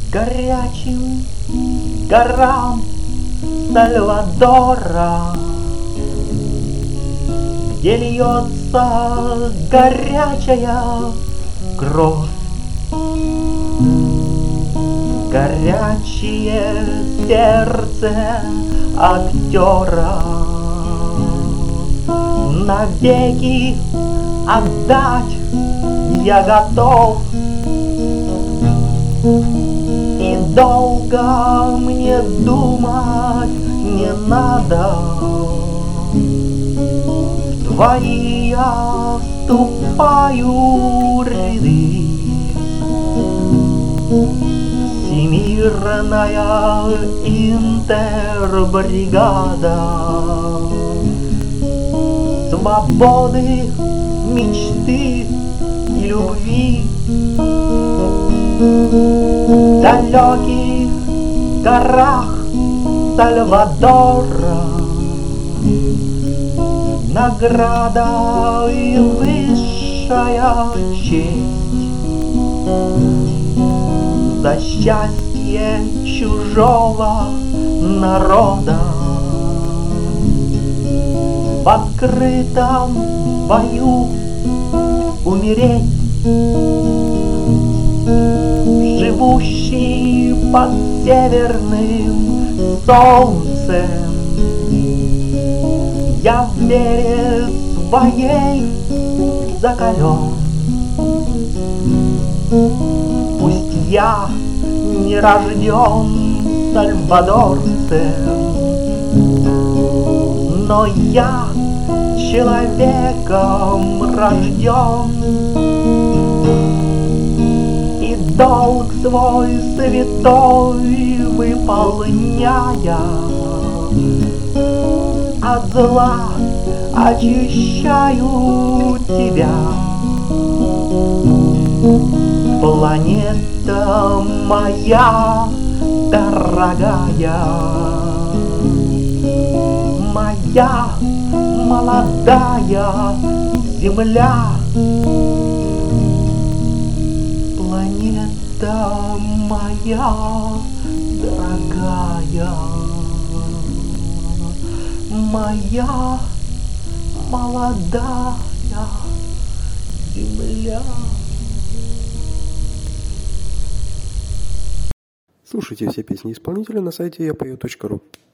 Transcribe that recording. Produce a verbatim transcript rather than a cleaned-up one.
горячим горам Сальвадора, где льется горячая кровь. Горячее сердце актера навеки отдать я готов. И долго мне думать не надо. В твои я вступаю ряды. Всемирная интербригада свободы, мечты и любви. В далеких горах Сальвадора награда и высшая честь за счастье чужого народа. В открытом бою умереть, живущий под северным солнцем, я в вере своей закален. Пусть я не рожден сальвадорцем, но я человеком рожден. И долг свой святой выполняя, от зла очищаю тебя. Планета моя дорогая, моя молодая земля. Планета моя дорогая, моя молодая земля. Слушайте все песни исполнителя на сайте я пою точка ру.